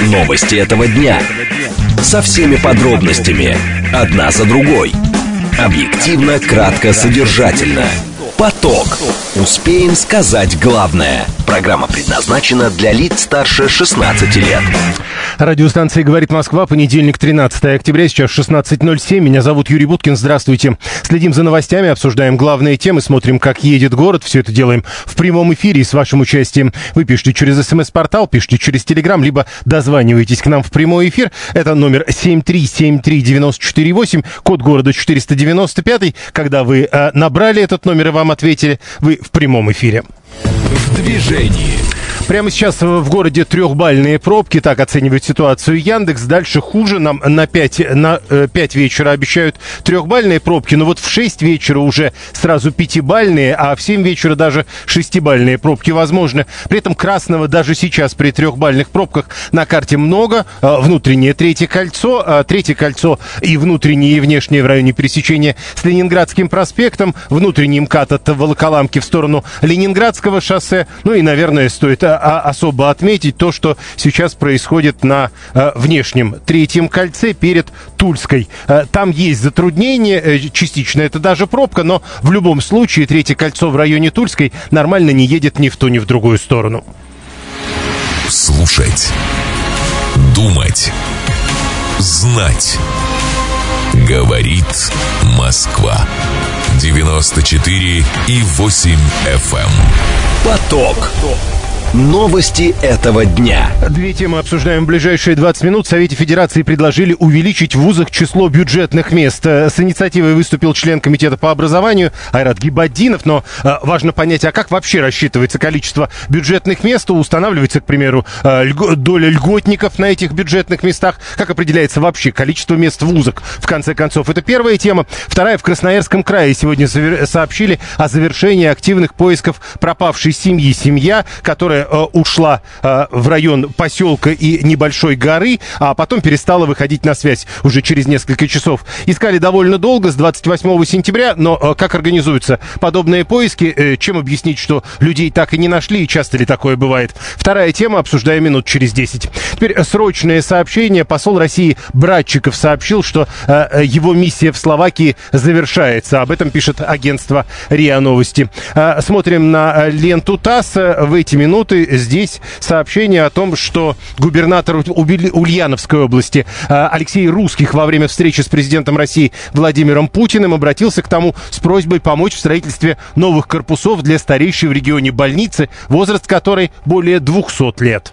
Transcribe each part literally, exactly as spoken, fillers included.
Новости этого дня. Со всеми подробностями. Одна за другой. Объективно, кратко, содержательно. Поток. Успеем сказать главное. Программа предназначена для лиц старше шестнадцати лет. Радиостанция «Говорит Москва», понедельник, тринадцатое октября, сейчас шестнадцать ноль семь. Меня зовут Юрий Буткин, здравствуйте. Следим за новостями, обсуждаем главные темы, смотрим, как едет город. Все это делаем в прямом эфире и с вашим участием. Вы пишите через СМС-портал, пишите через Телеграм, либо дозваниваетесь к нам в прямой эфир. Это номер семь три семь три девять четыре восемь, код города четыреста девяносто пять. Когда вы э, набрали этот номер и вам ответили, вы в прямом эфире. В движении. Прямо сейчас в городе трехбальные пробки, так оценивает ситуацию Яндекс. Дальше хуже, нам на пять, на пять вечера обещают трехбальные пробки, но вот в шесть вечера уже сразу пятибальные, а в семь вечера даже шестибальные пробки возможны. При этом красного даже сейчас при трехбальных пробках на карте много. Внутреннее третье кольцо, третье кольцо и внутреннее и внешнее в районе пересечения с Ленинградским проспектом, внутренний МКАД от Волоколамки в сторону Ленинградского шоссе. Ну и, наверное, стоит а особо отметить то, что сейчас происходит на а, внешнем третьем кольце перед Тульской. А, там есть затруднения, э, частично это даже пробка, но в любом случае третье кольцо в районе Тульской нормально не едет ни в ту, ни в другую сторону. Слушать, думать, знать. Говорит Москва. девяносто четыре и восемь эф эм. Поток. Новости этого дня. Две темы обсуждаем в ближайшие двадцать минут. В Совете Федерации предложили увеличить в вузах число бюджетных мест. С инициативой выступил член комитета по образованию Айрат Гибаддинов. Но э, важно понять, а как вообще рассчитывается количество бюджетных мест? Устанавливается, к примеру, э, льго, доля льготников на этих бюджетных местах? Как определяется вообще количество мест в вузах? В конце концов, это первая тема. Вторая, в Красноярском крае сегодня завер... сообщили о завершении активных поисков пропавшей семьи. Семья, которая ушла э, в район поселка и небольшой горы, а потом перестала выходить на связь уже через несколько часов. Искали довольно долго, с двадцать восьмого сентября, но э, как организуются подобные поиски, э, чем объяснить, что людей так и не нашли, и часто ли такое бывает? Вторая тема, обсуждаем минут через десять. Теперь срочное сообщение. Посол России Братчиков сообщил, что э, его миссия в Словакии завершается. Об этом пишет агентство РИА Новости. Э, смотрим на ленту ТАСС. В эти минуты здесь сообщение о том, что губернатор Ульяновской области Алексей Русских во время встречи с президентом России Владимиром Путиным обратился к тому с просьбой помочь в строительстве новых корпусов для старейшей в регионе больницы, возраст которой более двухсот лет.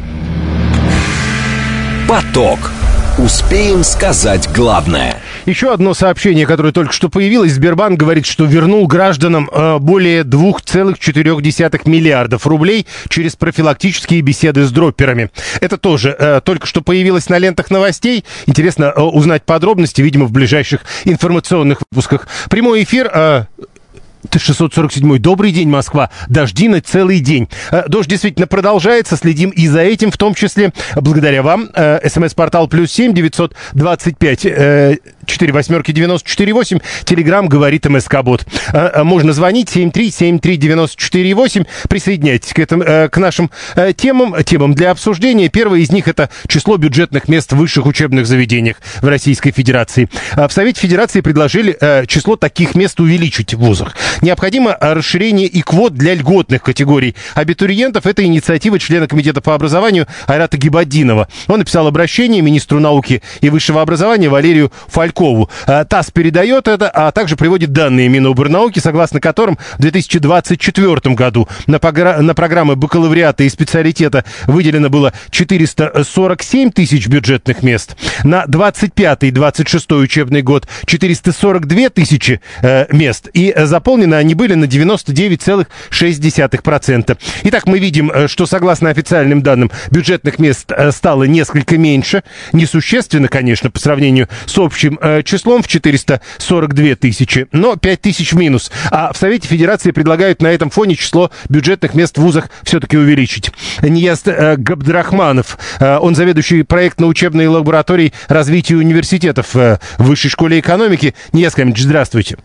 Поток. Успеем сказать главное. Еще одно сообщение, которое только что появилось. Сбербанк говорит, что вернул гражданам э, более двух целых четырёх десятых миллиардов рублей через профилактические беседы с дропперами. Это тоже э, только что появилось на лентах новостей. Интересно э, узнать подробности, видимо, в ближайших информационных выпусках. Прямой эфир... Э, шестьсот сорок седьмой. Добрый день, Москва. Дожди на целый день. Дождь действительно продолжается. Следим и за этим, в том числе благодаря вам. СМС-портал плюс семь девятьсот двадцать пять четыре восьмерки девяносто четыре восемь. Телеграм говорит МСК-бот. Можно звонить семь три семь три девяносто четыре восемь. Присоединяйтесь к, этому, к нашим темам, темам для обсуждения. Первое из них — это число бюджетных мест в высших учебных заведениях в Российской Федерации. В Совете Федерации предложили число таких мест увеличить в вузах. Необходимо расширение и квот для льготных категорий абитуриентов. Это инициатива члена комитета по образованию Айрата Гибаддинова. Он написал обращение министру науки и высшего образования Валерию Фалькову. ТАСС передает это, а также приводит данные Минобрнауки, согласно которым в две тысячи двадцать четвёртом году на, погра... на программы бакалавриата и специалитета выделено было четыреста сорок семь тысяч бюджетных мест. На двадцать пятый двадцать шестой учебный год четыреста сорок две тысячи э, мест. И заполнены они были на девяносто девять целых шесть десятых процента. Итак, мы видим, что согласно официальным данным бюджетных мест стало несколько меньше. Несущественно, конечно, по сравнению с общим э, числом в четыреста сорок две тысячи, но пять тысяч в минус. А в Совете Федерации предлагают на этом фоне число бюджетных мест в вузах все-таки увеличить. Нияз э, Габдрахманов, э, он заведующий проектно-учебной лабораторией развития университетов э, в Высшей школе экономики. Нияз Камилович, здравствуйте.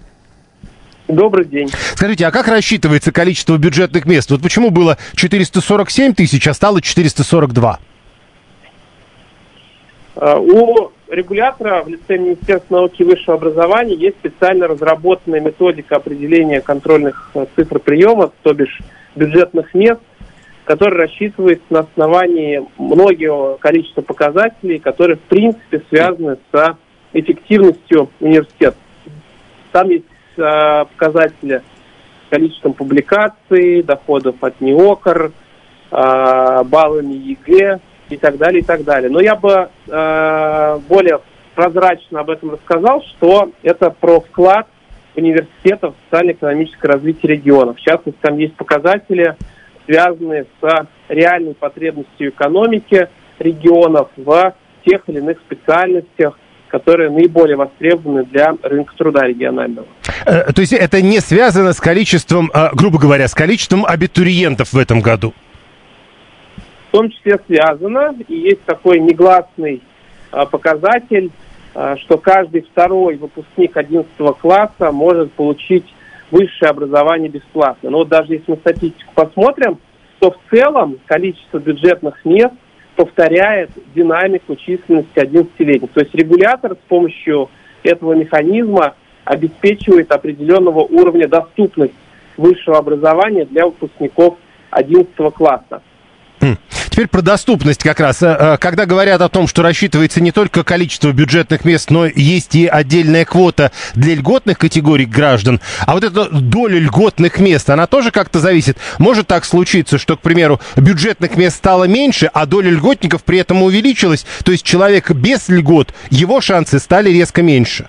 Добрый день. Скажите, а как рассчитывается количество бюджетных мест? Вот почему было четыреста сорок семь тысяч, а стало четыреста сорок два? У регулятора в лице Министерства науки и высшего образования есть специально разработанная методика определения контрольных цифр приема, то бишь бюджетных мест, который рассчитывается на основании многого количества показателей, которые в принципе связаны с эффективностью университета. Там есть э, показатели с количеством публикаций, доходов от НИОКР, э, баллами ЕГЭ и так далее, и так далее. Но я бы э, более прозрачно об этом рассказал, что это про вклад университета в социально-экономическое развитие регионов. В частности, там есть показатели, связанные с реальной потребностью экономики регионов в тех или иных специальностях, которые наиболее востребованы для рынка труда регионального. То есть это не связано с количеством, грубо говоря, с количеством абитуриентов в этом году? В том числе связано, и есть такой негласный показатель, что каждый второй выпускник одиннадцатого класса может получить высшее образование бесплатно. Но вот даже если мы статистику посмотрим, то в целом количество бюджетных мест повторяет динамику численности одиннадцатилетних. То есть регулятор с помощью этого механизма обеспечивает определенного уровня доступность высшего образования для выпускников одиннадцатого класса. Теперь про доступность как раз. Когда говорят о том, что рассчитывается не только количество бюджетных мест, но есть и отдельная квота для льготных категорий граждан, а вот эта доля льготных мест, она тоже как-то зависит. Может так случиться, что, к примеру, бюджетных мест стало меньше, а доля льготников при этом увеличилась, то есть человек без льгот, его шансы стали резко меньше?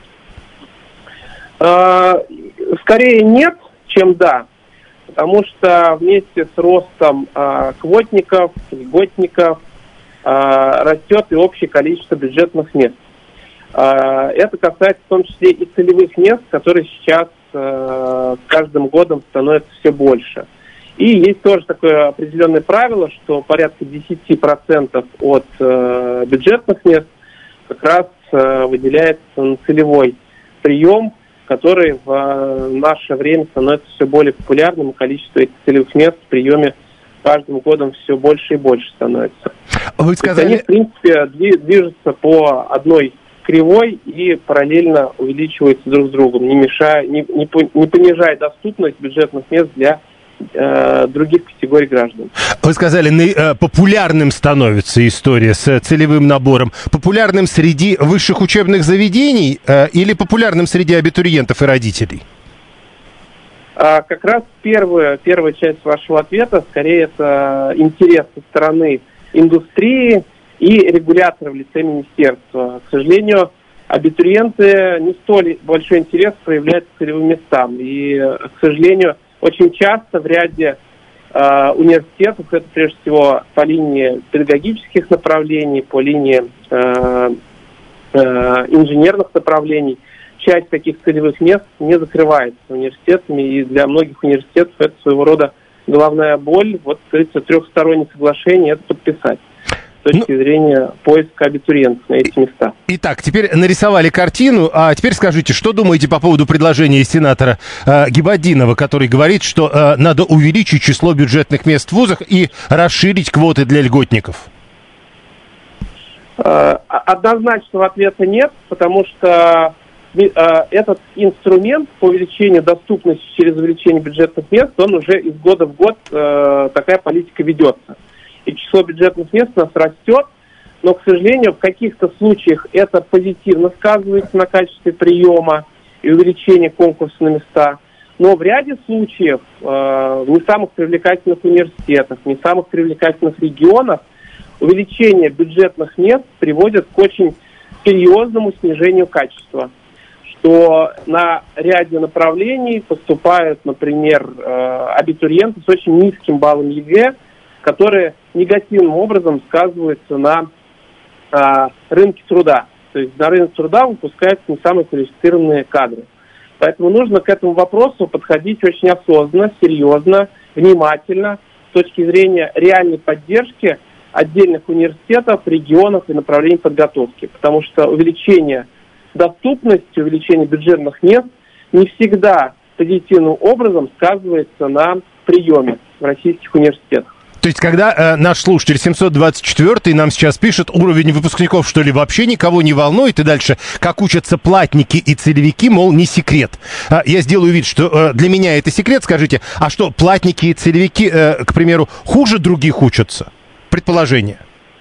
Скорее нет, чем да. Потому что вместе с ростом э, квотников, льготников э, растет и общее количество бюджетных мест. Э, это касается в том числе и целевых мест, которые сейчас э, с каждым годом становятся все больше. И есть тоже такое определенное правило, что порядка десять процентов от э, бюджетных мест как раз э, выделяется на целевой прием, который в наше время становится все более популярным, и количество этих целевых мест в приеме каждым годом все больше и больше становится. Вы сказали... Они, в принципе, движутся по одной кривой и параллельно увеличиваются друг с другом, не мешая, не, не, не понижая доступность бюджетных мест для э, других категорий граждан. Вы сказали, э, популярным становится история с целевым набором. Популярным среди высших учебных заведений э, или популярным среди абитуриентов и родителей? А, как раз первая, первая часть вашего ответа, скорее, это интерес со стороны индустрии и регулятора в лице министерства. К сожалению, абитуриенты не столь большой интерес проявляют к целевым местам. И, к сожалению, очень часто в ряде э, университетов, это прежде всего по линии педагогических направлений, по линии э, э, инженерных направлений, часть таких целевых мест не закрывается университетами, и для многих университетов это своего рода головная боль. Вот, как говорится, трехстороннее соглашение это подписать с точки ну, зрения поиска абитуриентов на эти места. Итак, теперь нарисовали картину, а теперь скажите, что думаете по поводу предложения сенатора э, Гибаддинова, который говорит, что э, надо увеличить число бюджетных мест в вузах и расширить квоты для льготников? Э, однозначного ответа нет, потому что э, этот инструмент по увеличению доступности через увеличение бюджетных мест, он уже из года в год э, такая политика ведется. И число бюджетных мест у нас растет, но, к сожалению, в каких-то случаях это позитивно сказывается на качестве приема и увеличения конкурса на места. Но в ряде случаев э, в не самых привлекательных университетах, в не самых привлекательных регионах увеличение бюджетных мест приводит к очень серьезному снижению качества. Что на ряде направлений поступают, например, э, абитуриенты с очень низким баллом ЕГЭ, которые негативным образом сказываются на а, рынке труда. То есть на рынок труда выпускаются не самые квалифицированные кадры. Поэтому нужно к этому вопросу подходить очень осознанно, серьезно, внимательно, с точки зрения реальной поддержки отдельных университетов, регионов и направлений подготовки. Потому что увеличение доступности, увеличение бюджетных мест не всегда позитивным образом сказывается на приеме в российских университетах. То есть, когда э, наш слушатель семьсот двадцать четвёртый нам сейчас пишет, уровень выпускников, что ли, вообще никого не волнует, и дальше, как учатся платники и целевики, мол, не секрет. А, я сделаю вид, что э, для меня это секрет, скажите, а что, платники и целевики, э, к примеру, хуже других учатся? Предположение.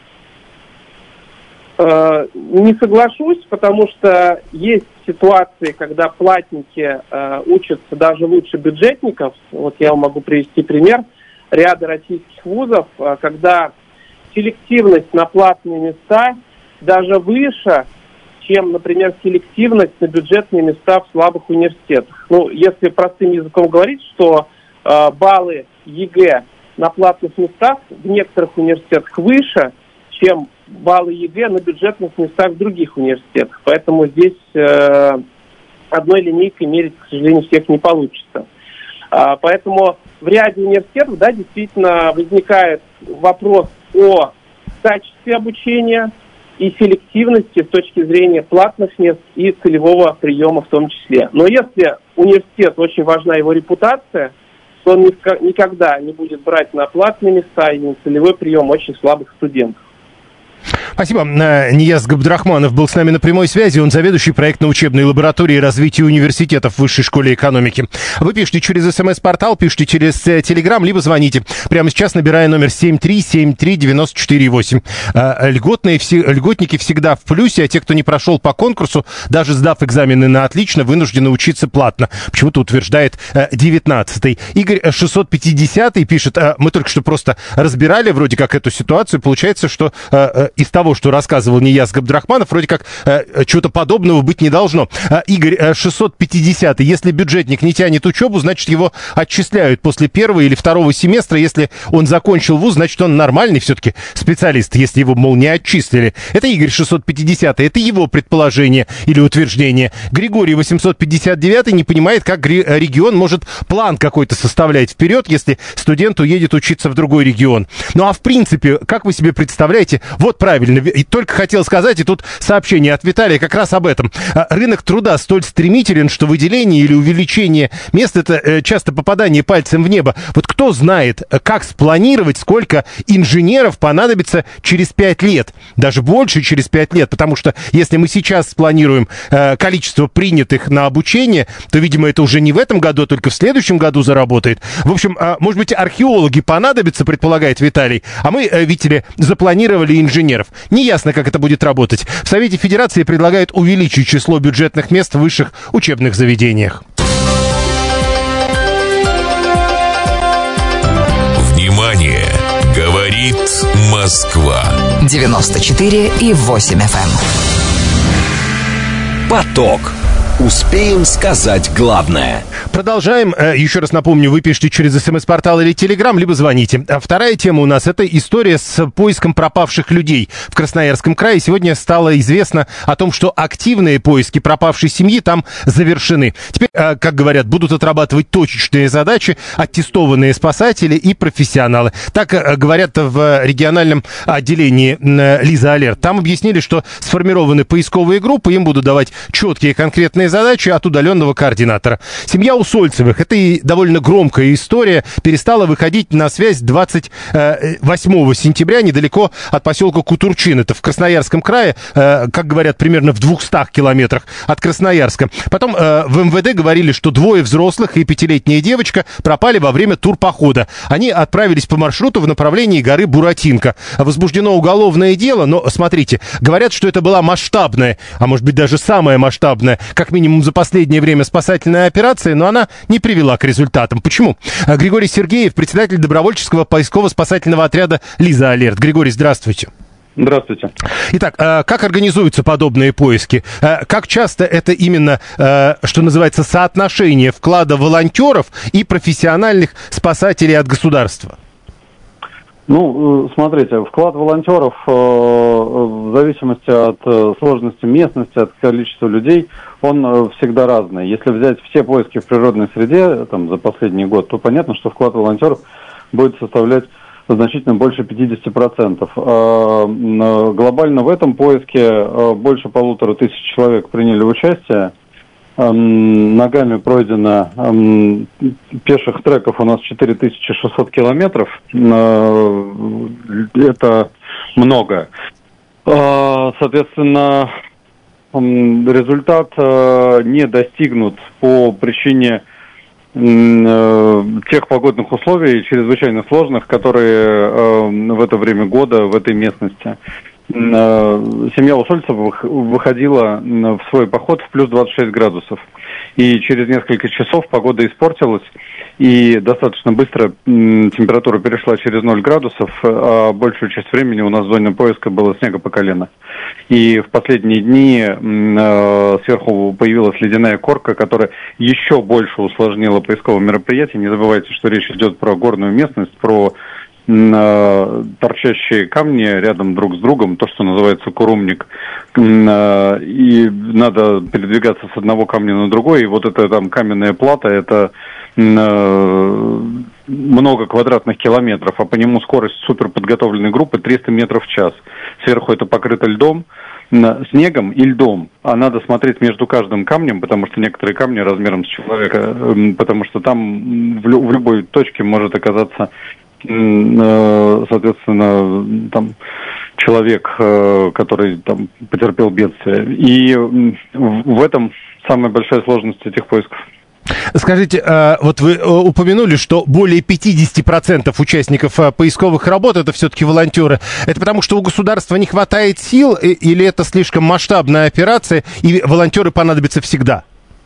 Э, не соглашусь, потому что есть ситуации, когда платники э, учатся даже лучше бюджетников. Вот я вам могу привести пример ряда российских вузов, э, когда селективность на платные места даже выше, чем, например, селективность на бюджетные места в слабых университетах. Ну, если простым языком говорить, что э, баллы ЕГЭ на платных местах в некоторых университетах выше, чем баллы ЕГЭ на бюджетных местах в других университетах. Поэтому здесь э, одной линейкой мерить, к сожалению, всех не получится. А, поэтому в ряде университетов, да, действительно возникает вопрос о качестве обучения и селективности с точки зрения платных мест и целевого приема в том числе. Но если университет, очень важна его репутация, то он никогда не будет брать на платные места и на целевой прием очень слабых студентов. Спасибо. Нияз Габдрахманов был с нами на прямой связи. Он заведующий проектно-учебной лабораторией развития университетов в Высшей школе экономики. Вы пишите через СМС-портал, пишите через Телеграм, либо звоните. Прямо сейчас, набирая номер семь три семь три девять четыре восемь. Льготные, льготники всегда в плюсе, а те, кто не прошел по конкурсу, даже сдав экзамены на отлично, вынуждены учиться платно. Почему-то утверждает девятнадцатый. Игорь шестьсот пятидесятый пишет, мы только что просто разбирали вроде как эту ситуацию. Получается, что из того, что рассказывал Нияз Габдрахманов, вроде как э, чего-то подобного быть не должно. Э, Игорь э, шестьсот пятидесятый. Если бюджетник не тянет учебу, значит, его отчисляют после первого или второго семестра. Если он закончил вуз, значит, он нормальный все-таки специалист, если его, мол, не отчислили. Это Игорь шестьсот пятидесятый. Это его предположение или утверждение. Григорий восемьсот пятьдесят девятый не понимает, как регион может план какой-то составлять вперед, если студент уедет учиться в другой регион. Ну, а в принципе, как вы себе представляете, вот правильно, и только хотел сказать, и тут сообщение от Виталия как раз об этом. Рынок труда столь стремителен, что выделение или увеличение мест — это часто попадание пальцем в небо. Вот кто знает, как спланировать, сколько инженеров понадобится через пять лет, даже больше через пять лет, потому что если мы сейчас спланируем количество принятых на обучение, то, видимо, это уже не в этом году, а только в следующем году заработает. В общем, может быть, археологи понадобятся, предполагает Виталий, а мы, видите ли, запланировали инженеров. Неясно, как это будет работать. В Совете Федерации предлагают увеличить число бюджетных мест в высших учебных заведениях. Внимание! Говорит Москва. девяносто четыре и восемь эф эм. Поток. Успеем сказать главное. Продолжаем. Еще раз напомню, вы пишите через СМС-портал или Телеграм, либо звоните. Вторая тема у нас — это история с поиском пропавших людей в Красноярском крае. Сегодня стало известно о том, что активные поиски пропавшей семьи там завершены. Теперь, как говорят, будут отрабатывать точечные задачи аттестованные спасатели и профессионалы. Так говорят в региональном отделении Лиза Алерт. Там объяснили, что сформированы поисковые группы, им будут давать четкие конкретные задачи от удаленного координатора. Семья Усольцевых, это и довольно громкая история, перестала выходить на связь двадцать восьмого сентября недалеко от поселка Кутурчин. Это в Красноярском крае, как говорят, примерно в двухстах километрах от Красноярска. Потом в эм вэ дэ говорили, что двое взрослых и пятилетняя девочка пропали во время турпохода. Они отправились по маршруту в направлении горы Буратинка. Возбуждено уголовное дело, но, смотрите, говорят, что это была масштабная, а может быть даже самая масштабная, как минимум за последнее время, спасательная операция, но она не привела к результатам. Почему? Григорий Сергеев, председатель добровольческого поисково-спасательного отряда «Лиза Алерт». Григорий, здравствуйте. Здравствуйте. Итак, как организуются подобные поиски? Как часто это именно, что называется, соотношение вклада волонтеров и профессиональных спасателей от государства? Ну, смотрите, вклад волонтеров э, в зависимости от э, сложности местности, от количества людей, он э, всегда разный. Если взять все поиски в природной среде там, за последний год, то понятно, что вклад волонтеров будет составлять значительно больше пятьдесят процентов. Э, глобально в этом поиске э, больше полутора тысяч человек приняли участие. эм, ногами пройдено эм, пеших треков у нас четыре тысячи шестьсот километров. Э, это много. Э, соответственно, э, результат э, не достигнут по причине э, тех погодных условий, чрезвычайно сложных, которые э, в это время года в этой местности. Семья Усольцевых выходила в свой поход в плюс двадцать шесть градусов. И через несколько часов погода испортилась, и достаточно быстро температура перешла через ноль градусов, а большую часть времени у нас в зоне поиска было снега по колено. И в последние дни сверху появилась ледяная корка, которая еще больше усложнила поисковое мероприятие. Не забывайте, что речь идет про горную местность, про торчащие камни рядом друг с другом, то, что называется курумник, и надо передвигаться с одного камня на другой, и вот эта там каменная плата, это много квадратных километров, а по нему скорость суперподготовленной группы триста метров в час. Сверху это покрыто льдом, снегом и льдом, а надо смотреть между каждым камнем, потому что некоторые камни размером с человека, потому что там в, лю- в любой точке может оказаться, соответственно, там человек, который там потерпел бедствие. И в этом самая большая сложность этих поисков. Скажите, вот вы упомянули, что более пятьдесят процентов участников поисковых работ это все-таки волонтеры. Это потому, что у государства не хватает сил, или это слишком масштабная операция, и волонтеры понадобятся всегда?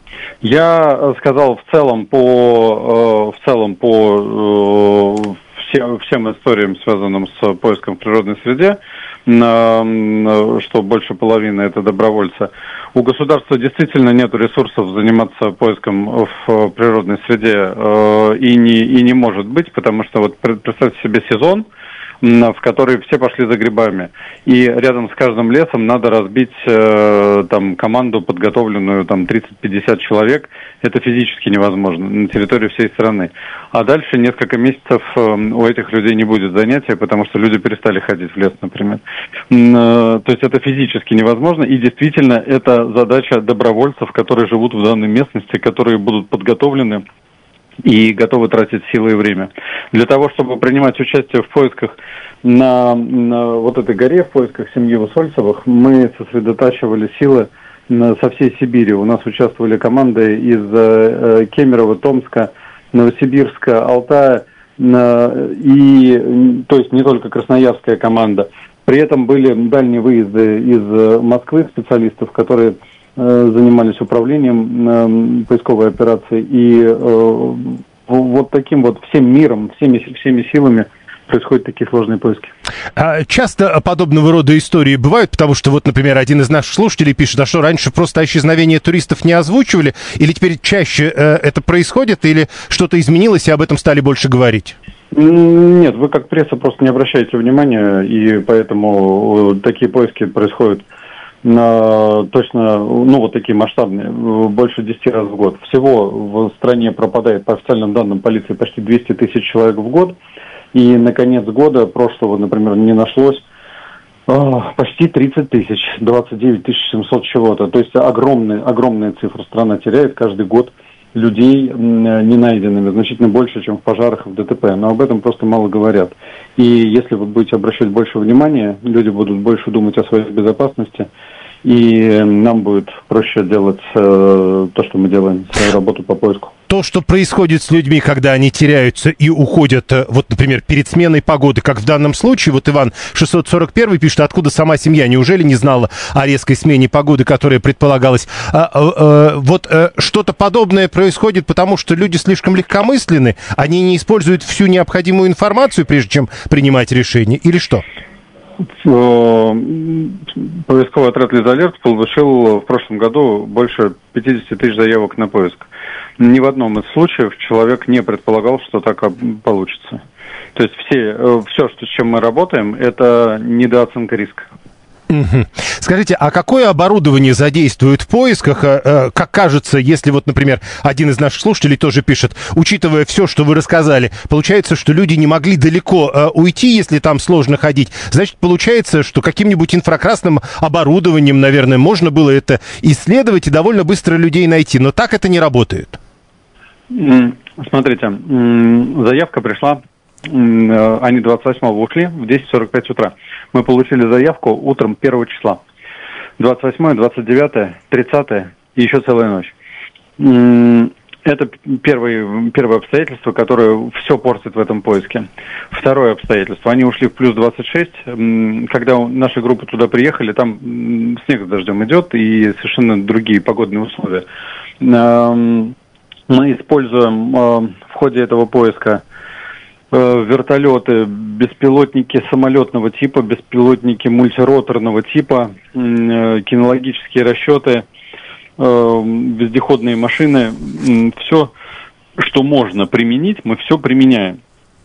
Я сказал в целом по, в целом по всем, всем историям, связанным с поиском в природной среде, что больше половины это добровольцы. У государства действительно нет ресурсов заниматься поиском в природной среде, и не, и не может быть, потому что вот представьте себе сезон, в который все пошли за грибами. И рядом с каждым лесом надо разбить э, там команду, подготовленную там тридцать-пятьдесят человек. Это физически невозможно на территории всей страны. А дальше несколько месяцев э, у этих людей не будет занятия, потому что люди перестали ходить в лес, например. Э, то есть это физически невозможно. И действительно, это задача добровольцев, которые живут в данной местности, которые будут подготовлены и готовы тратить силы и время. Для того, чтобы принимать участие в поисках на, на вот этой горе, в поисках семьи Усольцевых, мы сосредотачивали силы на, со всей Сибири. У нас участвовали команды из э, Кемерово, Томска, Новосибирска, Алтая, э, и, то есть не только красноярская команда. При этом были дальние выезды из Москвы специалистов, которые занимались управлением поисковой операции, и вот таким вот всем миром, всеми, всеми силами происходят такие сложные поиски. Часто подобного рода истории бывают, потому что вот, например, один из наших слушателей пишет, а что, раньше просто исчезновение туристов не озвучивали, или теперь чаще это происходит, или что-то изменилось, и об этом стали больше говорить? Нет, вы как пресса просто не обращаете внимания, и поэтому такие поиски происходят на, точно, ну, вот такие масштабные, больше десяти раз в год. Всего в стране пропадает, по официальным данным полиции, почти двести тысяч человек в год. И на конец года прошлого, например, не нашлось о, почти тридцать тысяч, двадцать девять тысяч семьсот чего-то. То есть огромная, огромная цифра. Страна теряет каждый год людей не найденными, значительно больше, чем в пожарах и в ДТП. Но об этом просто мало говорят. И если вы будете обращать больше внимания, люди будут больше думать о своей безопасности, и нам будет проще делать э, то, что мы делаем, свою работу по поиску. То, что происходит с людьми, когда они теряются и уходят, вот, например, перед сменой погоды, как в данном случае, вот Иван шестьсот сорок один пишет, откуда сама семья, неужели не знала о резкой смене погоды, которая предполагалась? А, а, а, вот а, что-то подобное происходит, потому что люди слишком легкомысленны, они не используют всю необходимую информацию, прежде чем принимать решение, или что? Поисковый отряд «Лизалерт» получил в прошлом году больше пятьдесят тысяч заявок на поиск. Ни в одном из случаев человек не предполагал, что так получится. То есть все, все, что, с чем мы работаем, это недооценка риска. Угу. Скажите, а какое оборудование задействует в поисках? Как кажется, если вот, например, один из наших слушателей тоже пишет, учитывая все, что вы рассказали, получается, что люди не могли далеко уйти, если там сложно ходить. Значит, получается, что каким-нибудь инфракрасным оборудованием, наверное, можно было это исследовать и довольно быстро людей найти. Но так это не работает. Смотрите, заявка пришла, они двадцать восьмого ушли в десять сорок пять утра. Мы получили заявку утром первого числа. двадцать восьмое, двадцать девятое, тридцатое и еще целая ночь. Это первое, первое обстоятельство, которое все портит в этом поиске. Второе обстоятельство. Они ушли в плюс двадцать шесть. Когда наши группы туда приехали, там снег с дождем идет и совершенно другие погодные условия. Мы используем в ходе этого поиска вертолеты, беспилотники самолетного типа, беспилотники мультироторного типа, кинологические расчеты, вездеходные машины. Все, что можно применить, мы все применяем.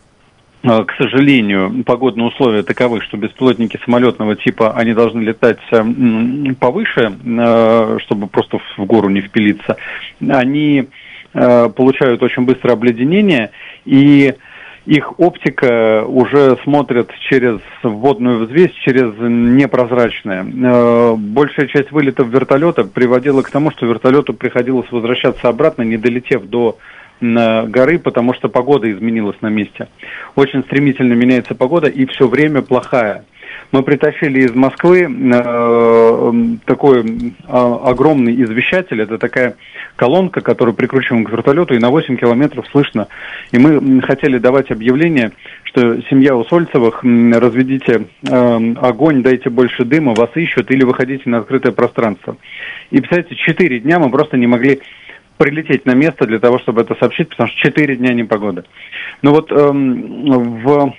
К сожалению, погодные условия таковы, что беспилотники самолетного типа, они должны летать повыше, чтобы просто в гору не впилиться. Они получают очень быстрое обледенение, и их оптика уже смотрит через водную взвесь, через непрозрачное. Большая часть вылетов вертолета приводила к тому, что вертолету приходилось возвращаться обратно, не долетев до горы, потому что погода изменилась на месте. Очень стремительно меняется погода, и все время плохая. Мы притащили из Москвы э, такой э, огромный извещатель. Это такая колонка, которую прикручиваем к вертолету, и на восемь километров слышно. И мы хотели давать объявление, что семья Усольцевых, разведите э, огонь, дайте больше дыма, вас ищут, или выходите на открытое пространство. И, представляете, четыре дня мы просто не могли прилететь на место для того, чтобы это сообщить, потому что четыре дня непогода. Ну вот э, в...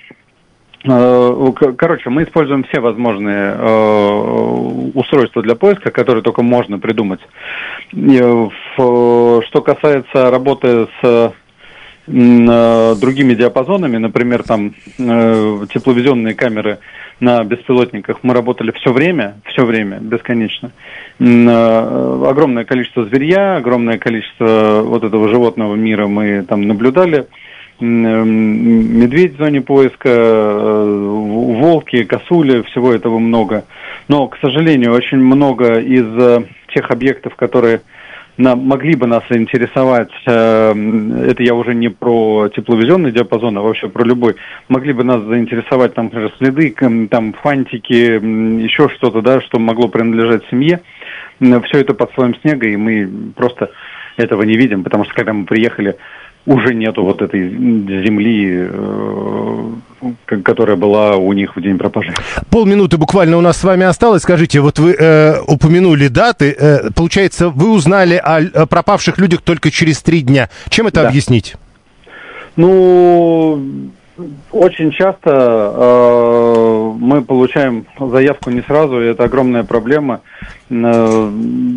Короче, мы используем все возможные э, устройства для поиска, которые только можно придумать. В, что касается работы с э, другими диапазонами, например, там э, тепловизионные камеры на беспилотниках, мы работали все время, все время, бесконечно. Э, огромное количество зверья, огромное количество вот этого животного мира мы там наблюдали. Медведь в зоне поиска, волки, косули, всего этого много. Но, к сожалению, очень много из тех объектов, которые нам, могли бы нас заинтересовать, это я уже не про тепловизионный диапазон, а вообще про любой, могли бы нас заинтересовать, там, например, следы, там, фантики, еще что-то, да, что могло принадлежать семье. Все это под слоем снега, и мы просто этого не видим, потому что когда мы приехали, уже нету вот этой земли, э, которая была у них в день пропажи. Полминуты буквально у нас с вами осталось. Скажите, вот вы э, упомянули даты. Э, получается, вы узнали о, о пропавших людях только через три дня. Чем это да. объяснить? Ну, очень часто э, мы получаем заявку не сразу, и это огромная проблема. Э,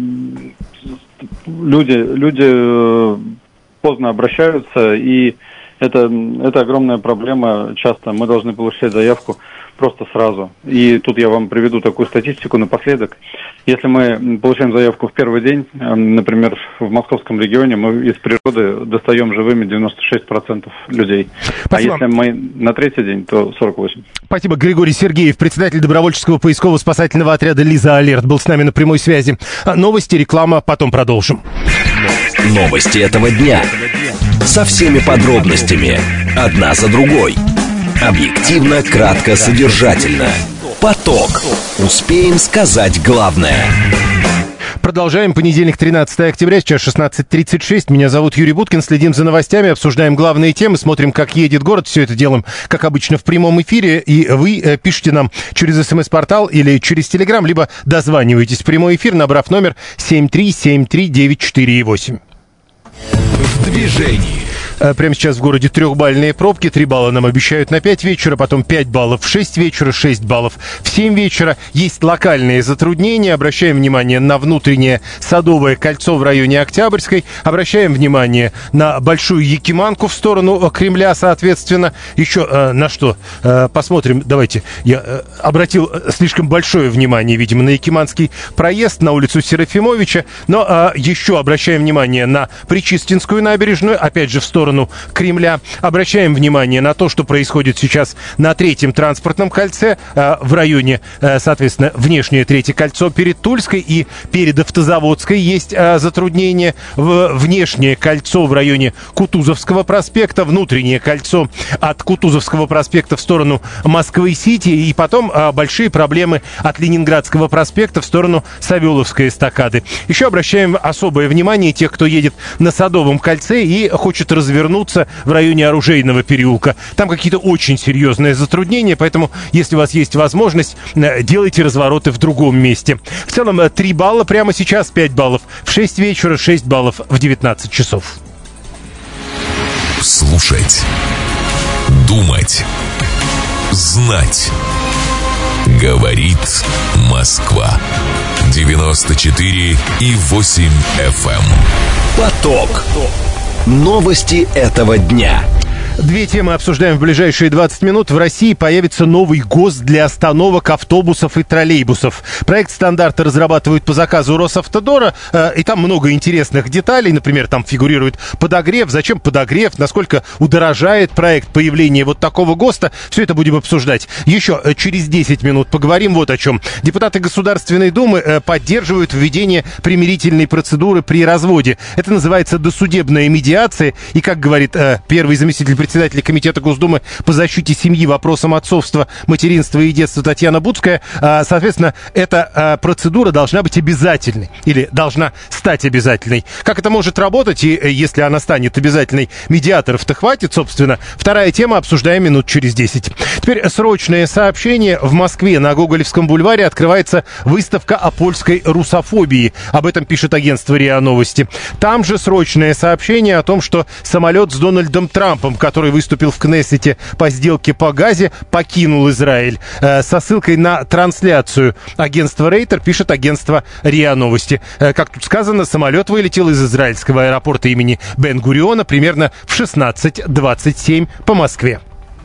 люди, люди поздно обращаются, и это, это огромная проблема. Часто мы должны получать заявку просто сразу. И тут я вам приведу такую статистику напоследок. Если мы получаем заявку в первый день, например, в московском регионе, мы из природы достаем живыми девяносто шесть процентов людей. Спасибо. А если мы на третий день, то сорок восемь процентов. Спасибо. Григорий Сергеев, председатель добровольческого поисково-спасательного отряда «Лиза Алерт», был с нами на прямой связи. Новости, реклама, потом продолжим. Новости этого дня. Со всеми подробностями. Одна за другой. Объективно, кратко, содержательно. Поток. Успеем сказать главное. Продолжаем. Понедельник, тринадцатое октября, сейчас шестнадцать тридцать шесть. Меня зовут Юрий Буткин. Следим за новостями, обсуждаем главные темы, смотрим, как едет город. Все это делаем, как обычно, в прямом эфире. И вы э, пишите нам через смс-портал или через телеграм, либо дозваниваетесь в прямой эфир, набрав номер семь три семь три девять четыре восемь. В движении. Прямо сейчас в городе трехбальные пробки. три балла нам обещают на пять вечера, потом пять баллов в шесть вечера, шесть баллов в семь вечера. Есть локальные затруднения. Обращаем внимание на внутреннее Садовое кольцо в районе Октябрьской. Обращаем внимание на Большую Якиманку в сторону Кремля, соответственно. Еще э, на что? Э, посмотрим. Давайте. Я э, обратил слишком большое внимание, видимо, на Якиманский проезд, на улицу Серафимовича. Но э, еще обращаем внимание на Причистинскую набережную, опять же, в сторону Кремля. Обращаем внимание на то, что происходит сейчас на Третьем транспортном кольце, э, в районе, э, соответственно, внешнее Третье кольцо перед Тульской и перед Автозаводской есть э, затруднения. В внешнее кольцо в районе Кутузовского проспекта, внутреннее кольцо от Кутузовского проспекта в сторону Москвы-Сити, и потом э, большие проблемы от Ленинградского проспекта в сторону Савеловской эстакады. Еще обращаем особое внимание тех, кто едет на Садовом кольце и хочет развернуться в районе Оружейного переулка. Там какие-то очень серьезные затруднения, поэтому, если у вас есть возможность, делайте развороты в другом месте. В целом, три балла прямо сейчас, пять баллов в шесть вечера, шесть баллов в девятнадцать часов. Слушать, думать, знать. Говорит Москва. девяносто четыре и восемь эф эм. Поток. Новости этого дня. Две темы обсуждаем в ближайшие двадцать минут. В России появится новый ГОСТ для остановок автобусов и троллейбусов. Проект стандарта разрабатывают по заказу Росавтодора, э, и там много интересных деталей. Например, там фигурирует подогрев. Зачем подогрев? Насколько удорожает проект появления вот такого ГОСТа? Все это будем обсуждать. Еще э, через десять минут поговорим вот о чем. Депутаты Государственной Думы э, поддерживают введение примирительной процедуры при разводе. Это называется досудебная медиация. И, как говорит э, первый заместитель председателя Комитета Госдумы по защите семьи, вопросам отцовства, материнства и детства Татьяна Буцкая, соответственно, эта процедура должна быть обязательной или должна стать обязательной. Как это может работать, и если она станет обязательной, медиаторов-то хватит, собственно. Вторая тема, обсуждаем минут через десять. Теперь срочное сообщение. В Москве на Гоголевском бульваре открывается выставка о польской русофобии. Об этом пишет агентство РИА Новости. Там же срочное сообщение о том, что самолет с Дональдом Трампом, который выступил в Кнессете по сделке по Газе, покинул Израиль. Э, со ссылкой на трансляцию агентства Рейтер пишет агентство РИА Новости. Э, как тут сказано, самолет вылетел из израильского аэропорта имени Бен-Гуриона примерно в шестнадцать двадцать семь по Москве.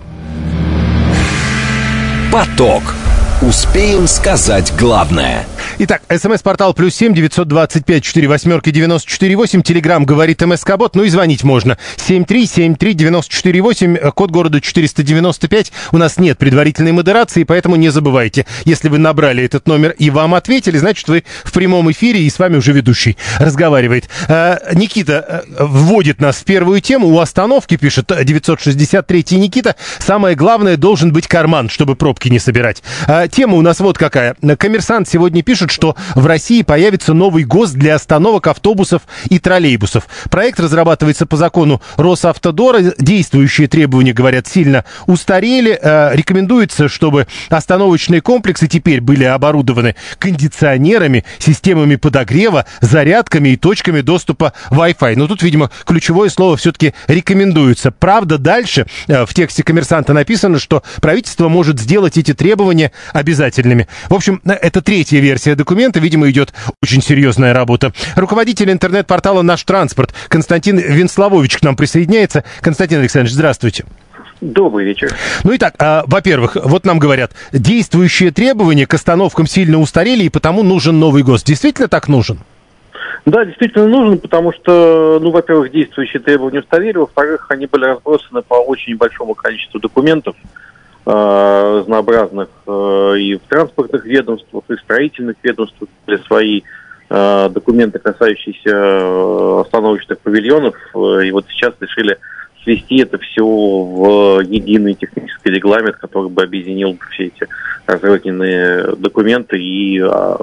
Поток. Успеем сказать главное. Итак, смс-портал плюс семь девятьсот двадцать пять четыре восьмерки девяносто четыре восемь. Телеграм говорит МСК-бот. Ну и звонить можно. семь три семь три девяносто четыре восемь. Код города четыреста девяносто пять. У нас нет предварительной модерации, поэтому не забывайте. Если вы набрали этот номер и вам ответили, значит, вы в прямом эфире, и с вами уже ведущий разговаривает. А, Никита вводит нас в первую тему. У остановки, пишет девятьсот шестьдесят третий Никита, самое главное, должен быть карман, чтобы пробки не собирать. А, тема у нас вот какая. Коммерсант сегодня пишет, что в России появится новый ГОСТ для остановок автобусов и троллейбусов. Проект разрабатывается по закону Росавтодора. Действующие требования, говорят, сильно устарели. Э, рекомендуется, чтобы остановочные комплексы теперь были оборудованы кондиционерами, системами подогрева, зарядками и точками доступа Wi-Fi. Но тут, видимо, ключевое слово все-таки рекомендуется. Правда, дальше э, в тексте коммерсанта написано, что правительство может сделать эти требования обязательными. В общем, это третья версия документа. Видимо, идет очень серьезная работа. Руководитель интернет-портала «Наш транспорт» Константин Венславович к нам присоединяется. Константин Александрович, здравствуйте. Добрый вечер. Ну и так, а, во-первых, вот нам говорят, действующие требования к остановкам сильно устарели, и потому нужен новый ГОСТ. Действительно так нужен? Да, действительно нужен, потому что, ну, во-первых, действующие требования устарели, во-вторых, они были разбросаны по очень большому количеству документов, разнообразных, и в транспортных ведомствах, и в строительных ведомствах были свои э, документы, касающиеся остановочных павильонов, и вот сейчас решили свести это все в единый технический регламент, который бы объединил все эти разрозненные документы и э,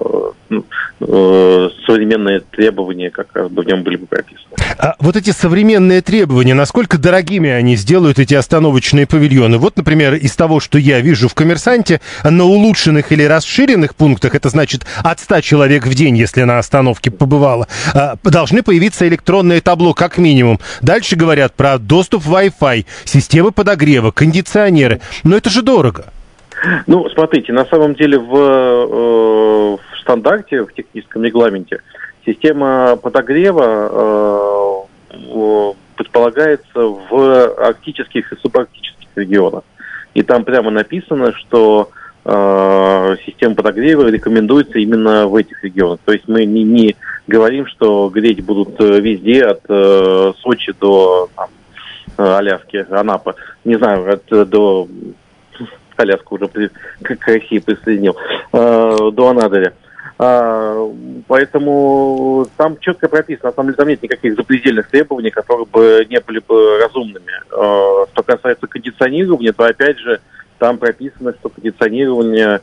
ну, э, современные требования как раз бы в нем были бы прописаны. А вот эти современные требования, насколько дорогими они сделают эти остановочные павильоны? Вот, например, из того, что я вижу в «Коммерсанте», на улучшенных или расширенных пунктах, это значит от ста человек в день, если на остановке побывало, должны появиться электронное табло как минимум. Дальше говорят про доступ в Wi-Fi, системы подогрева, кондиционеры. Но это же дорого. Ну, смотрите, на самом деле в, э, в стандарте, в техническом регламенте система подогрева э, предполагается в арктических и субарктических регионах. И там прямо написано, что э, система подогрева рекомендуется именно в этих регионах. То есть мы не, не говорим, что греть будут везде, от э, Сочи до там, Аляски, Анапы, не знаю, от, до... Аляску уже при, к России присоединил, э, до Анадыря. Э, поэтому там четко прописано, на самом деле там нет никаких запредельных требований, которые бы не были бы разумными. Э, что касается кондиционирования, то опять же там прописано, что кондиционирование э,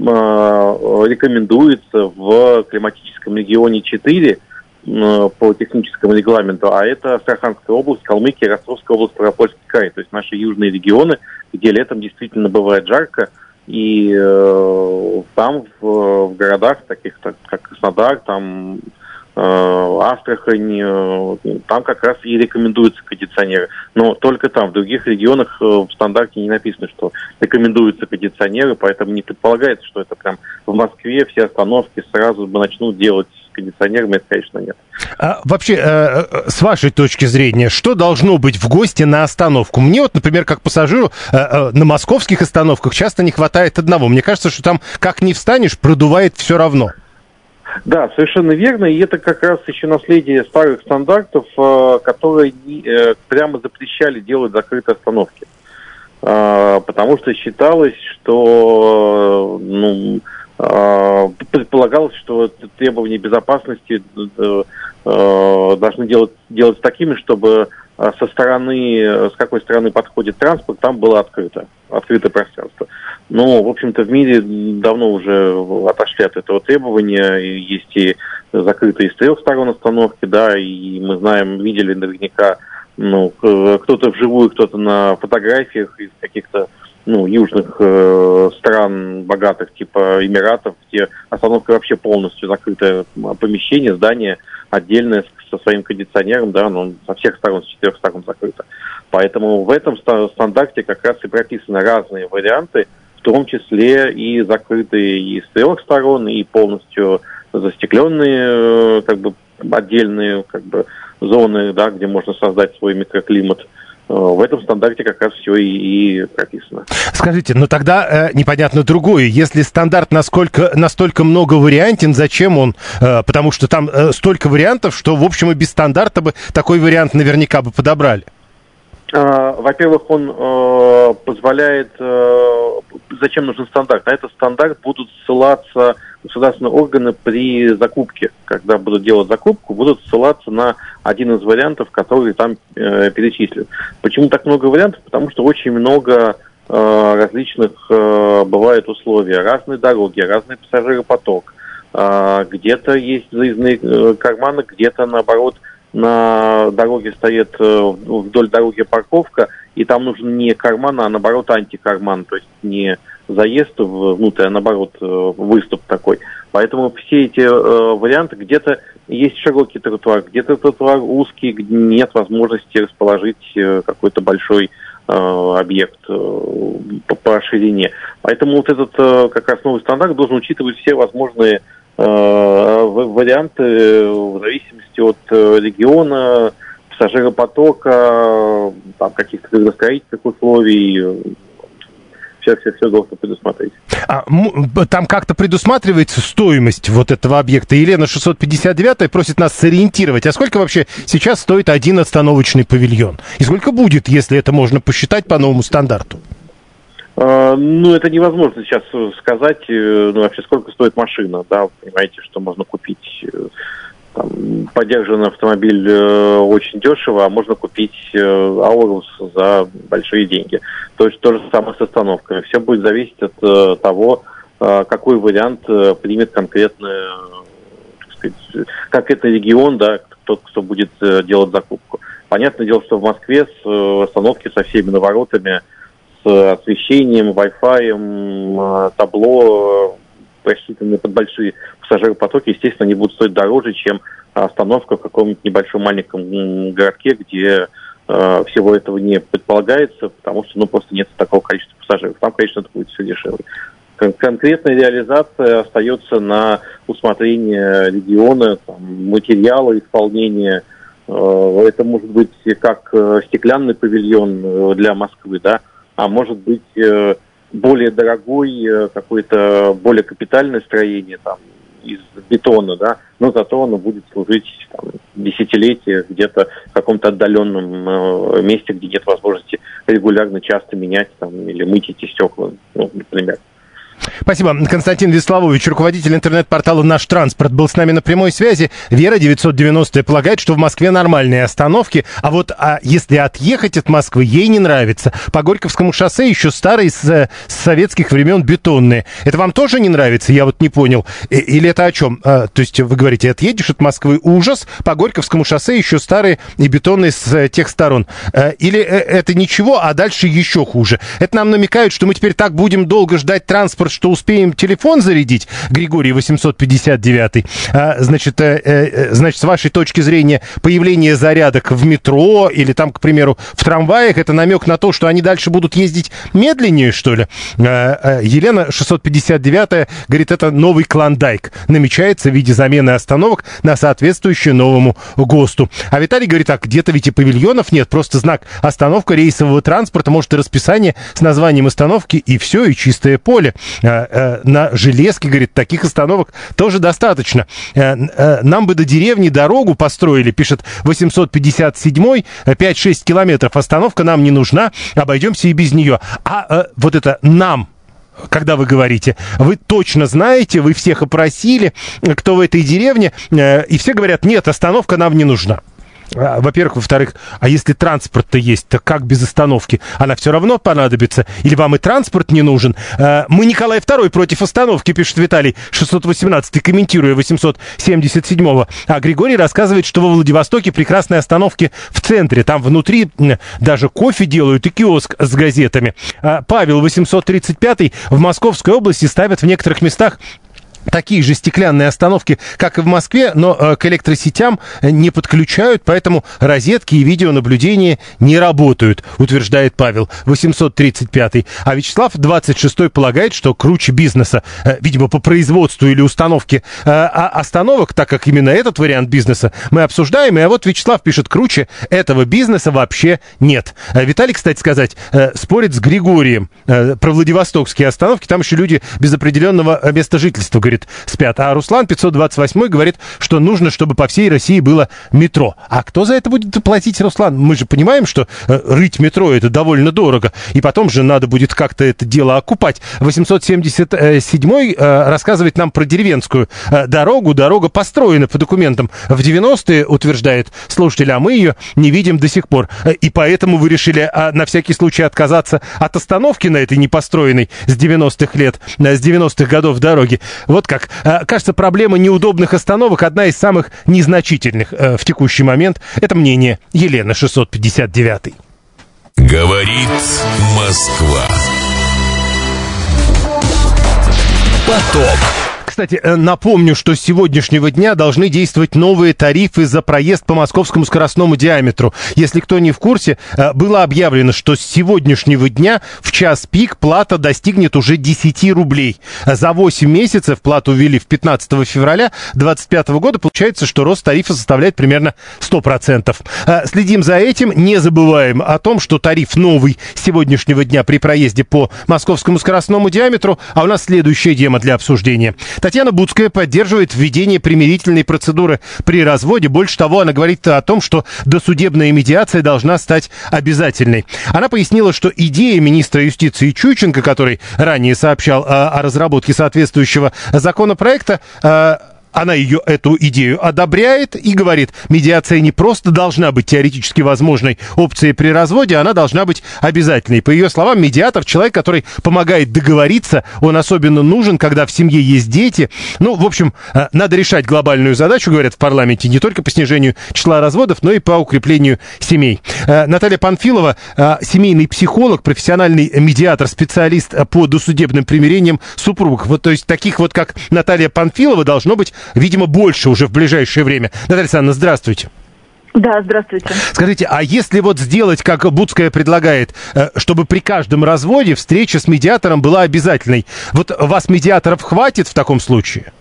рекомендуется в климатическом регионе четыре э, по техническому регламенту, а это Астраханская область, Калмыкия, Ростовская область, Ставропольский край, то есть наши южные регионы, где летом действительно бывает жарко, и э, там в, в городах, таких так, как Краснодар, там э, Астрахань, э, там как раз и рекомендуются кондиционеры. Но только там, в других регионах э, в стандарте не написано, что рекомендуются кондиционеры, поэтому не предполагается, что это прям в Москве все остановки сразу бы начнут делать с кондиционерами, это, конечно, нет. А, вообще, э, с вашей точки зрения, что должно быть в гости на остановку? Мне вот, например, как пассажиру, э, э, на московских остановках часто не хватает одного. Мне кажется, что там как ни встанешь, продувает все равно. Да, совершенно верно, и это как раз еще наследие старых стандартов, э, которые э, прямо запрещали делать закрытые остановки. Э, потому что считалось, что э, ну, э, предполагалось, что требования безопасности э, э, должны делать, делать такими, чтобы со стороны, с какой стороны подходит транспорт, там было открыто, открытое пространство. Но, в общем-то, в мире давно уже отошли от этого требования. Есть и закрытые с трех сторон остановки, да, и мы знаем, видели наверняка, ну, кто-то вживую, кто-то на фотографиях из каких-то, ну, южных э, стран, богатых, типа Эмиратов, где остановка вообще полностью закрытое помещение, здание отдельное со своим кондиционером, да, но со всех сторон, с четырех сторон закрыто. Поэтому в этом стандарте как раз и прописаны разные варианты, в том числе и закрытые и с трех сторон, и полностью застекленные, как бы, отдельные, как бы, зоны, да, где можно создать свой микроклимат. В этом стандарте как раз все и, и прописано. Скажите, ну тогда э, непонятно другое. Если стандарт насколько, настолько много вариантен, зачем он? Э, потому что там э, столько вариантов, что, в общем, и без стандарта бы такой вариант наверняка бы подобрали. А, во-первых, он э, позволяет... Э, зачем нужен стандарт? На этот стандарт будут ссылаться государственные органы при закупке. Когда будут делать закупку, будут ссылаться на один из вариантов, который там э, перечислен. Почему так много вариантов? Потому что очень много э, различных э, бывает условий. Разные дороги, разный пассажиропоток. Э, где-то есть заездные э, карманы, где-то, наоборот, на дороге стоит э, вдоль дороги парковка, и там нужен не карман, а наоборот антикарман, то есть не заезд внутрь, а наоборот выступ такой. Поэтому все эти э, варианты, где-то есть широкий тротуар, где-то тротуар узкий, где нет возможности расположить э, какой-то большой э, объект э, по, по ширине. Поэтому вот этот э, как раз новый стандарт должен учитывать все возможные э, варианты в зависимости от э, региона, пассажиропотока, там, каких-то градостроительных условий. Все, все, все должно предусмотреть. А, там как-то предусматривается стоимость вот этого объекта? Елена шестьсот пятьдесят девять просит нас сориентировать. А сколько вообще сейчас стоит один остановочный павильон? И сколько будет, если это можно посчитать по новому стандарту? А, ну, это невозможно сейчас сказать, ну, вообще, сколько стоит машина, да, понимаете, что можно купить... Там, подержанный автомобиль э, очень дешево, а можно купить э, Аурус за большие деньги. То есть то же самое с остановками. Все будет зависеть от э, того, какой вариант примет конкретный, так сказать, конкретный регион, да, тот, кто будет делать закупку. Понятное дело, что в Москве с остановки со всеми наворотами, с освещением, Wi-Fi, табло, рассчитанные под большие пассажиропотоки, естественно, они будут стоить дороже, чем остановка в каком-нибудь небольшом маленьком городке, где э, всего этого не предполагается, потому что ну, просто нет такого количества пассажиров. Там, конечно, это будет все дешевле. Кон- конкретная реализация остается на усмотрение региона, там, материала исполнения. Э, это может быть как э, стеклянный павильон э, для Москвы, да, а может быть э, более дорогой, э, какое-то более капитальное строение, там, из бетона, да, но зато оно будет служить там, десятилетия где-то в каком-то отдаленном э, месте, где нет возможности регулярно, часто менять там, или мыть эти стекла, ну, например. Спасибо. Константин Весловович, руководитель интернет-портала «Наш транспорт», был с нами на прямой связи. Вера девятьсот девяносто полагает, что в Москве нормальные остановки, а вот а если отъехать от Москвы, ей не нравится. По Горьковскому шоссе еще старые с, с советских времен бетонные. Это вам тоже не нравится? Я вот не понял. Или это о чем? А, то есть вы говорите, отъедешь от Москвы, ужас, по Горьковскому шоссе еще старые и бетонные с тех сторон. А, или это ничего, а дальше еще хуже? Это нам намекают, что мы теперь так будем долго ждать транспорт, что успеем телефон зарядить. Григорий восемьсот пятьдесят девять. А, значит, э, э, значит, с вашей точки зрения, появление зарядок в метро или там, к примеру, в трамваях, это намек на то, что они дальше будут ездить медленнее, что ли? А, а, Елена шестьсот пятьдесят девять говорит, это новый Клондайк. Намечается в виде замены остановок на соответствующую новому ГОСТу. А Виталий говорит, так, где-то ведь и павильонов нет, просто знак остановка рейсового транспорта, может и расписание с названием остановки, и все, и чистое поле. На железке, говорит, таких остановок тоже достаточно. Нам бы до деревни дорогу построили, пишет восемьсот пятьдесят семь, пять-шесть километров. Остановка нам не нужна, обойдемся и без нее. А вот это «нам», когда вы говорите, вы точно знаете, вы всех опросили, кто в этой деревне, и все говорят, нет, остановка нам не нужна. Во-первых. Во-вторых, а если транспорт-то есть, то как без остановки? Она все равно понадобится? Или вам и транспорт не нужен? Мы Николай второй против остановки, пишет Виталий шестьсот восемнадцать, комментируя восемьсот семьдесят семь. А Григорий рассказывает, что во Владивостоке прекрасные остановки в центре. Там внутри даже кофе делают и киоск с газетами. Павел восемьсот тридцать пять. В Московской области ставят в некоторых местах такие же стеклянные остановки, как и в Москве, но э, к электросетям не подключают, поэтому розетки и видеонаблюдение не работают, утверждает Павел восемьсот тридцать пять. А Вячеслав двадцать шесть полагает, что круче бизнеса, э, видимо, по производству или установке э, остановок, так как именно этот вариант бизнеса мы обсуждаем, и а вот Вячеслав пишет, круче этого бизнеса вообще нет. А Виталий, кстати сказать, э, спорит с Григорием э, про владивостокские остановки, там еще люди без определенного места жительства, говорит, спят. А Руслан пятьсот двадцать восемь говорит, что нужно, чтобы по всей России было метро. А кто за это будет платить, Руслан? Мы же понимаем, что э, рыть метро это довольно дорого. И потом же надо будет как-то это дело окупать. восемьсот семьдесят семь э, рассказывает нам про деревенскую э, дорогу. Дорога построена по документам в девяностые, утверждает слушатель, а мы ее не видим до сих пор. И поэтому вы решили э, на всякий случай отказаться от остановки на этой непостроенной с девяностых лет, э, с девяностых годов дороги. Вот как. Кажется, проблема неудобных остановок одна из самых незначительных э, в текущий момент. Это мнение Елены шестьсот пятьдесят девять. Говорит Москва. Поток. Кстати, напомню, что с сегодняшнего дня должны действовать новые тарифы за проезд по московскому скоростному диаметру. Если кто не в курсе, было объявлено, что с сегодняшнего дня в час пик плата достигнет уже десять рублей. За восемь месяцев плату ввели в пятнадцатого февраля две тысячи двадцать пятого года. Получается, что рост тарифа составляет примерно сто процентов. Следим за этим. Не забываем о том, что тариф новый с сегодняшнего дня при проезде по московскому скоростному диаметру. А у нас следующая тема для обсуждения. Татьяна Буцкая поддерживает введение примирительной процедуры при разводе. Больше того, она говорит о том, что досудебная медиация должна стать обязательной. Она пояснила, что идея министра юстиции Чуйченко, который ранее сообщал о, о разработке соответствующего законопроекта, она ее, эту идею одобряет и говорит, медиация не просто должна быть теоретически возможной опцией при разводе, она должна быть обязательной. По ее словам, медиатор — человек, который помогает договориться, он особенно нужен, когда в семье есть дети. Ну, в общем, надо решать глобальную задачу, говорят в парламенте, не только по снижению числа разводов, но и по укреплению семей. Наталья Панфилова, семейный психолог, профессиональный медиатор, специалист по досудебным примирениям супругов. Вот, то есть таких вот, как Наталья Панфилова, должно быть, видимо, больше уже в ближайшее время. Наталья Александровна, здравствуйте. Да, здравствуйте. Скажите, а если вот сделать, как Буцкая предлагает, чтобы при каждом разводе встреча с медиатором была обязательной, вот вас медиаторов хватит в таком случае?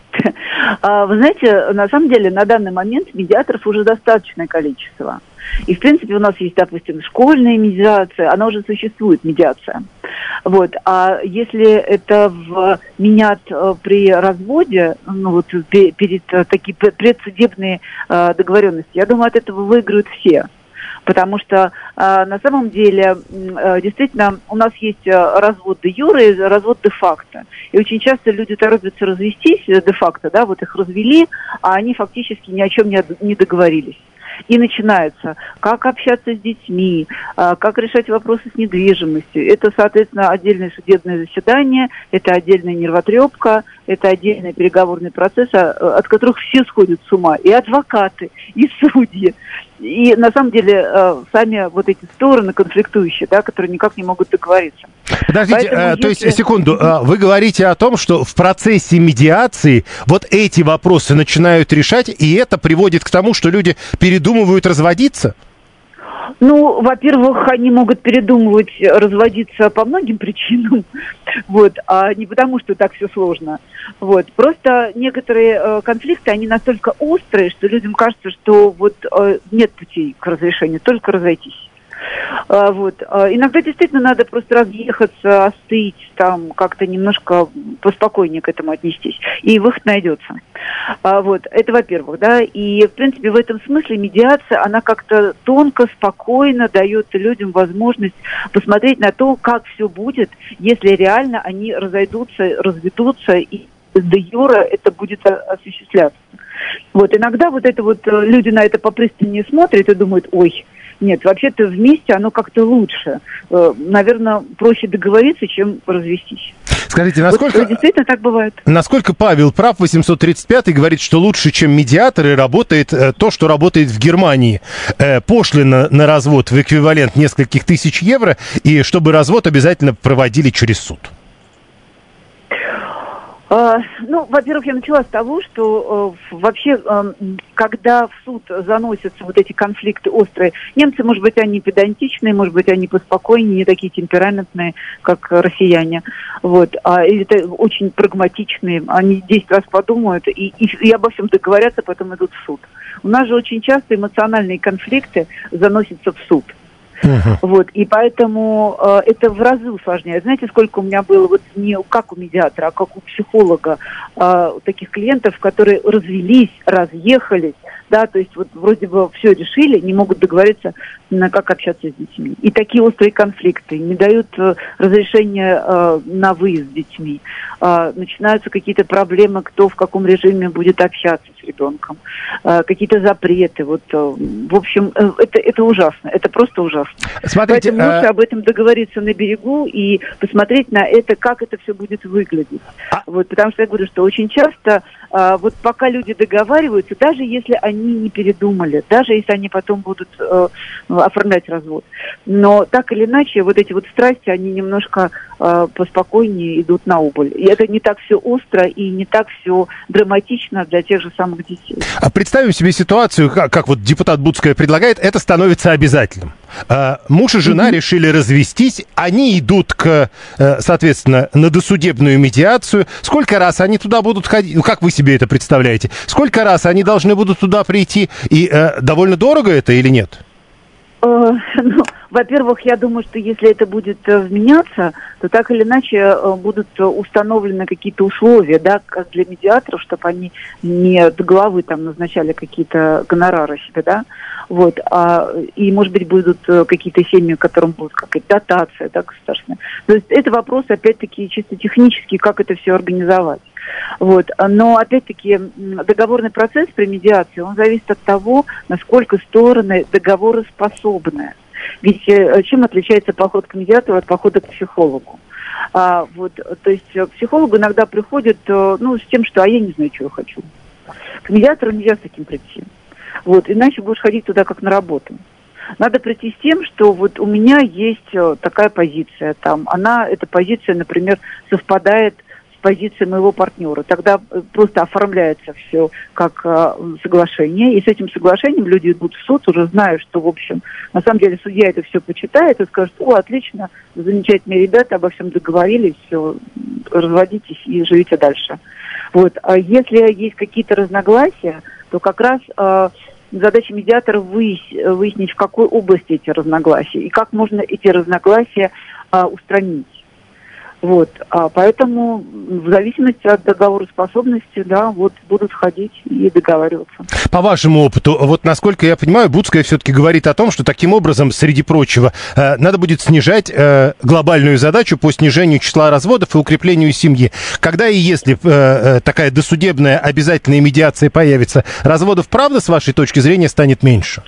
Вы знаете, на самом деле, на данный момент медиаторов уже достаточное количество. И, в принципе, у нас есть, допустим, школьная медиация, она уже существует, медиация. Вот. А если это в, менят при разводе, ну вот перед такие предсудебные договоренности, я думаю, от этого выиграют все. Потому что э, на самом деле э, действительно у нас есть развод де юре и развод де-факто. И очень часто люди торопятся развестись де-факто, да, вот их развели, а они фактически ни о чем не, не договорились. И начинается, как общаться с детьми, как решать вопросы с недвижимостью. Это, соответственно, отдельное судебное заседание, это отдельная нервотрепка, это отдельный переговорный процесс, от которых все сходят с ума. И адвокаты, и судьи. И, на самом деле, сами вот эти стороны конфликтующие, да, которые никак не могут договориться. Подождите, Поэтому, то если... есть, секунду, вы говорите о том, что в процессе медиации вот эти вопросы начинают решать, и это приводит к тому, что люди передумывают разводиться? Ну, во-первых, они могут передумывать разводиться по многим причинам, вот, а не потому, что так все сложно. Вот. Просто некоторые э, конфликты, они настолько острые, что людям кажется, что вот э, нет путей к разрешению, только разойтись. А, вот. А, иногда действительно надо просто разъехаться, остыть, там как-то немножко поспокойнее к этому отнестись, и выход найдется. А, вот. Это во-первых, да, и в принципе в этом смысле медиация, она как-то тонко, спокойно дает людям возможность посмотреть на то, как все будет, если реально они разойдутся, разведутся, и де юре это будет осуществляться. Вот. Иногда вот это вот люди на это попристальнее смотрят и думают, ой, нет, вообще-то вместе оно как-то лучше. Наверное, проще договориться, чем развестись. Скажите, насколько... Вот, действительно так бывает. Насколько Павел прав, восемьсот тридцать пятый говорит, что лучше, чем медиаторы, работает э, то, что работает в Германии. Э, пошлина на развод в эквивалент нескольких тысяч евро, и чтобы развод обязательно проводили через суд. Uh, ну, во-первых, я начала с того, что uh, вообще, uh, когда в суд заносятся вот эти конфликты острые, немцы, может быть, они педантичные, может быть, они поспокойнее, не такие темпераментные, как россияне, вот, а, или это очень прагматичные, они десять раз подумают и, и, и обо всем договорятся, потом идут в суд. У нас же очень часто эмоциональные конфликты заносятся в суд. Uh-huh. Вот, и поэтому э, это в разы усложняет. Знаете, сколько у меня было, вот не как у медиатора, а как у психолога, э, таких клиентов, которые развелись, разъехались, да, то есть вот вроде бы все решили, не могут договориться, на как общаться с детьми. И такие острые конфликты не дают э, разрешения э, на выезд с детьми. Э, начинаются какие-то проблемы, кто в каком режиме будет общаться с ребенком, э, какие-то запреты. Вот, э, в общем, э, это, это ужасно, это просто ужасно. Смотрите, Поэтому лучше а... об этом договориться на берегу и посмотреть на это, как это все будет выглядеть. А... Вот, потому что я говорю, что очень часто, а, вот пока люди договариваются, даже если они не передумали, даже если они потом будут а, оформлять развод, но так или иначе вот эти вот страсти, они немножко а, поспокойнее идут на убыль. И это не так все остро и не так все драматично для тех же самых детей. А представим себе ситуацию, как, как вот депутат Буцкая предлагает, это становится обязательным. Муж и жена mm-hmm. решили развестись, они идут, к, соответственно, на досудебную медиацию. Сколько раз они туда будут ходить? Ну, как вы себе это представляете? Сколько раз они должны будут туда прийти? И э, довольно дорого это или нет? Uh, ну, во-первых, я думаю, что если это будет uh, вменяться, то так или иначе uh, будут uh, установлены какие-то условия, да, как для медиаторов, чтобы они не от головы там назначали какие-то гонорары себе, да, вот, а, и, может быть, будут uh, какие-то семьи, которым будет какая-то дотация, да, государственная. То есть это вопрос, опять-таки, чисто технический, как это все организовать. Вот. Но, опять-таки, договорный процесс при медиации, он зависит от того, насколько стороны договороспособны. Ведь чем отличается поход к медиатору от похода к психологу? А, вот, то есть к психологу иногда приходят, ну, с тем, что «а я не знаю, чего я хочу». К медиатору нельзя с таким прийти. Вот, иначе будешь ходить туда как на работу. Надо прийти с тем, что вот у меня есть такая позиция, там, она, эта позиция, например, совпадает с позицией моего партнера. Тогда просто оформляется все как э, соглашение, и с этим соглашением люди идут в суд, уже зная, что, в общем, на самом деле судья это все почитает и скажет: о, отлично, замечательные ребята, обо всем договорились, все, разводитесь и живите дальше. Вот. А если есть какие-то разногласия, то как раз э, задача медиатора выяснить, выяснить, в какой области эти разногласия, и как можно эти разногласия э, устранить. Вот, а поэтому в зависимости от договороспособности, да, вот будут ходить и договариваться. По вашему опыту, вот насколько я понимаю, Будская все-таки говорит о том, что таким образом, среди прочего, э, надо будет снижать э, глобальную задачу по снижению числа разводов и укреплению семьи. Когда и если э, такая досудебная обязательная медиация появится, разводов, правда, с вашей точки зрения, станет меньше?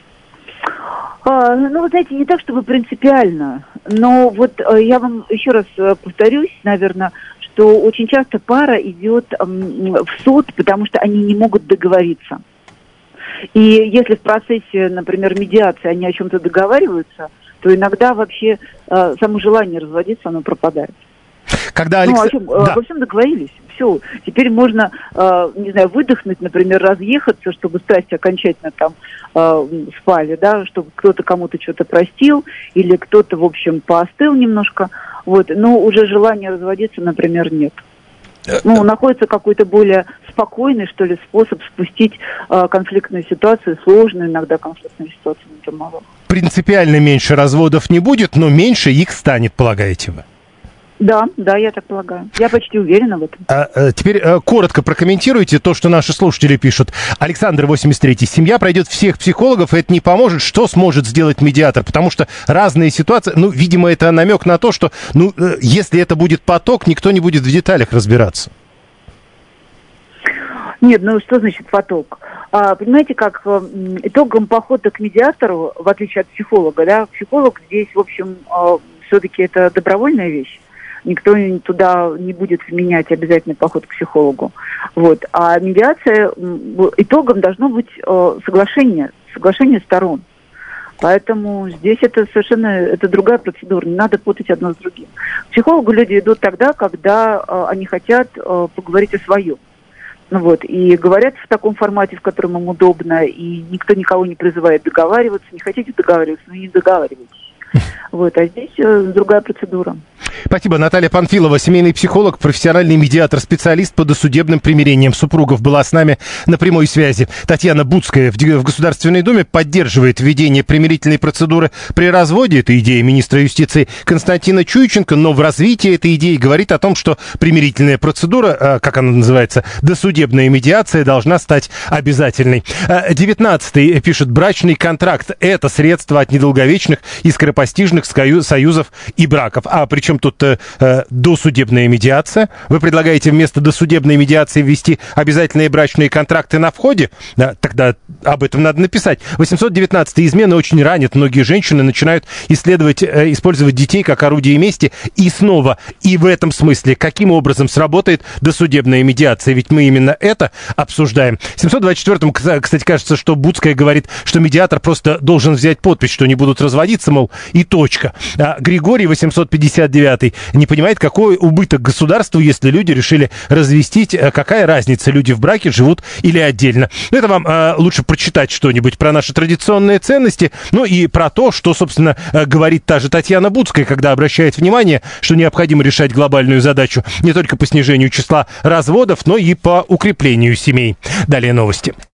А, ну, вы знаете, не так, чтобы принципиально, но вот э, я вам еще раз э, повторюсь, наверное, что очень часто пара идет э, в суд, потому что они не могут договориться. И если в процессе, например, медиации они о чем-то договариваются, то иногда вообще э, само желание разводиться, оно пропадает. Когда Алекс... Ну, о чем? Да. Обо всем договорились. Все. Теперь можно, э, не знаю, выдохнуть, например, разъехаться, чтобы страсти окончательно там э, спали, да, чтобы кто-то кому-то что-то простил, или кто-то, в общем, поостыл немножко. Вот. Но уже желания разводиться, например, нет. Ну, находится какой-то более спокойный, что ли, способ спустить э, конфликтную ситуацию, сложную иногда конфликтную ситуацию на домовых. Принципиально меньше разводов не будет, но меньше их станет, полагаете вы? Да, да, я так полагаю. Я почти уверена в этом. А, а, теперь а, коротко прокомментируйте то, что наши слушатели пишут. Александр, восемьдесят третий. Семья пройдет всех психологов, и это не поможет. Что сможет сделать медиатор? Потому что разные ситуации... Ну, видимо, это намек на то, что, ну, если это будет поток, никто не будет в деталях разбираться. Нет, ну что значит поток? А, понимаете, как итогом похода к медиатору, в отличие от психолога, да, психолог здесь, в общем, все-таки это добровольная вещь. Никто туда не будет менять обязательный поход к психологу. Вот. А медиация, итогом должно быть э, соглашение, соглашение сторон. Поэтому здесь это совершенно это другая процедура, не надо путать одно с другим. К психологу люди идут тогда, когда э, они хотят э, поговорить о своем. Ну, вот. И говорят в таком формате, в котором им удобно, и никто никого не призывает договариваться. Не хотите договариваться, но не договаривайтесь. Вот, а здесь э, другая процедура. Спасибо. Наталья Панфилова, семейный психолог, профессиональный медиатор, специалист по досудебным примирениям супругов, была с нами на прямой связи. Татьяна Будская в, в Государственной Думе поддерживает введение примирительной процедуры при разводе. Это идея министра юстиции Константина Чуйченко, но в развитии этой идеи говорит о том, что примирительная процедура, как она называется, досудебная медиация, должна стать обязательной. девятнадцатый пишет: брачный контракт – это средство от недолговечных и скоропостижных союзов и браков. А причем тут э, досудебная медиация. Вы предлагаете вместо досудебной медиации ввести обязательные брачные контракты на входе? Да, тогда об этом надо написать. восемьсот девятнадцатый. Измены очень ранят. Многие женщины начинают исследовать, э, использовать детей как орудие мести. И снова, и в этом смысле, каким образом сработает досудебная медиация? Ведь мы именно это обсуждаем. В семьсот двадцать четвёртом, кстати, кажется, что Будская говорит, что медиатор просто должен взять подпись, что не будут разводиться, мол, и точка. А Григорий, восемьсот пятьдесят девятый, не понимает, какой убыток государству, если люди решили развестись. Какая разница, люди в браке живут или отдельно. Это вам э, лучше прочитать что-нибудь про наши традиционные ценности, ну и про то, что, собственно, э, говорит та же Татьяна Будская, когда обращает внимание, что необходимо решать глобальную задачу не только по снижению числа разводов, но и по укреплению семей. Далее новости.